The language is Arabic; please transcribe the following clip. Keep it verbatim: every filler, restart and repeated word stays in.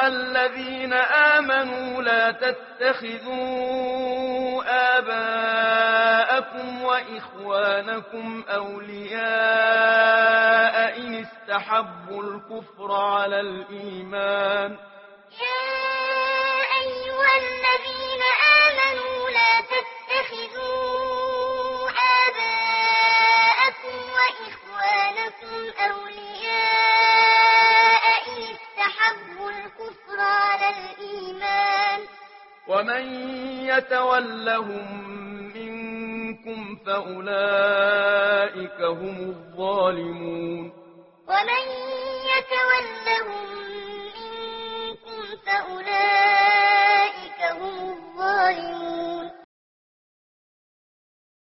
أيها الذين آمنوا لا تتخذوا آباءكم وإخوانكم أولياء إن استحبوا الكفر على الإيمان يا أيها الذين آمنوا لا تتخذوا آباءكم وإخوانكم أولياء إن استحبوا الكفر على الإيمان ومن يتولهم منكم فأولئك هم الظالمون ومن يتولهم